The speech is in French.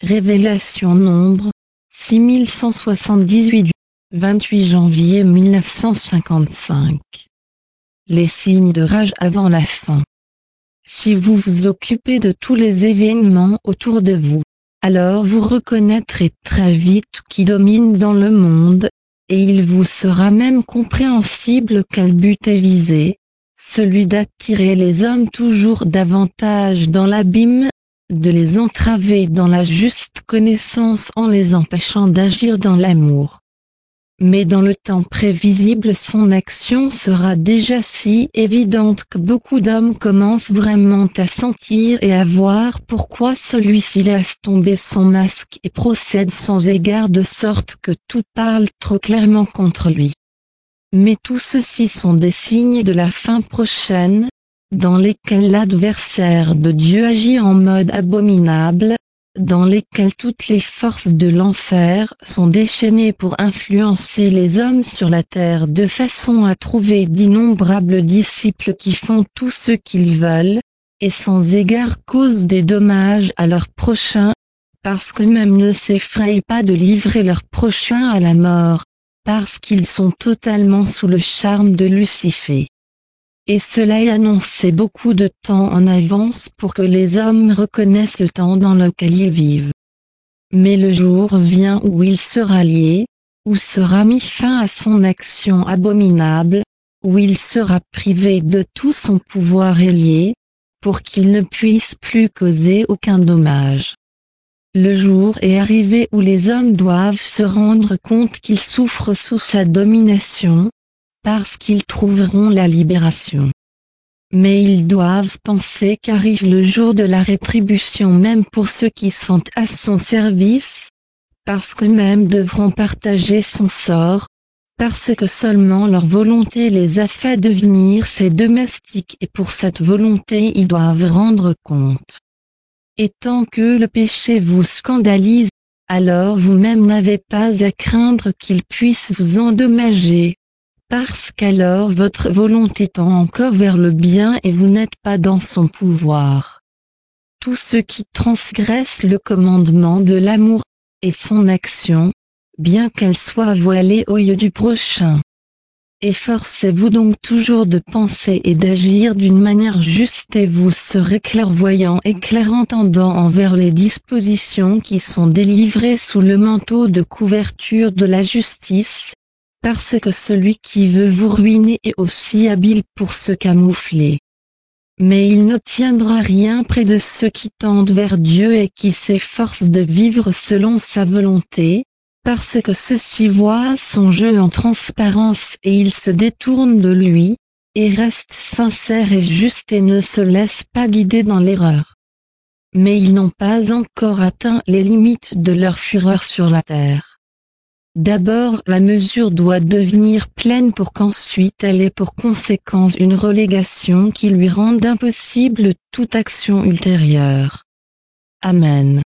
Révélation Nombre 6178 du 28 janvier 1955. Les signes de rage avant la fin. Si vous vous occupez de tous les événements autour de vous, alors vous reconnaîtrez très vite qui domine dans le monde, et il vous sera même compréhensible quel but est visé, celui d'attirer les hommes toujours davantage dans l'abîme, de les entraver dans la juste connaissance en les empêchant d'agir dans l'amour. Mais dans le temps prévisible son action sera déjà si évidente que beaucoup d'hommes commencent vraiment à sentir et à voir pourquoi celui-ci laisse tomber son masque et procède sans égard de sorte que tout parle trop clairement contre lui. Mais tout ceci sont des signes de la fin prochaine, dans lesquels l'adversaire de Dieu agit en mode abominable, dans lesquels toutes les forces de l'enfer sont déchaînées pour influencer les hommes sur la terre de façon à trouver d'innombrables disciples qui font tout ce qu'ils veulent, et sans égard causent des dommages à leurs prochains, parce qu'eux-mêmes ne s'effrayent pas de livrer leurs prochains à la mort, parce qu'ils sont totalement sous le charme de Lucifer. Et cela est annoncé beaucoup de temps en avance pour que les hommes reconnaissent le temps dans lequel ils vivent. Mais le jour vient où il sera lié, où sera mis fin à son action abominable, où il sera privé de tout son pouvoir et lié, pour qu'il ne puisse plus causer aucun dommage. Le jour est arrivé où les hommes doivent se rendre compte qu'ils souffrent sous sa domination, parce qu'ils trouveront la libération. Mais ils doivent penser qu'arrive le jour de la rétribution même pour ceux qui sont à son service, parce qu'eux-mêmes devront partager son sort, parce que seulement leur volonté les a fait devenir ses domestiques et pour cette volonté ils doivent rendre compte. Et tant que le péché vous scandalise, alors vous-même n'avez pas à craindre qu'il puisse vous endommager. Parce qu'alors votre volonté tend encore vers le bien et vous n'êtes pas dans son pouvoir. Tous ceux qui transgressent le commandement de l'amour, et son action, bien qu'elle soit voilée aux yeux du prochain. Efforcez-vous donc toujours de penser et d'agir d'une manière juste et vous serez clairvoyant et clairentendant envers les dispositions qui sont délivrées sous le manteau de couverture de la justice, parce que celui qui veut vous ruiner est aussi habile pour se camoufler. Mais il n'obtiendra rien près de ceux qui tendent vers Dieu et qui s'efforcent de vivre selon sa volonté, parce que ceux-ci voient son jeu en transparence et ils se détournent de lui, et restent sincères et justes et ne se laissent pas guider dans l'erreur. Mais ils n'ont pas encore atteint les limites de leur fureur sur la terre. D'abord la mesure doit devenir pleine pour qu'ensuite elle ait pour conséquence une relégation qui lui rende impossible toute action ultérieure. Amen.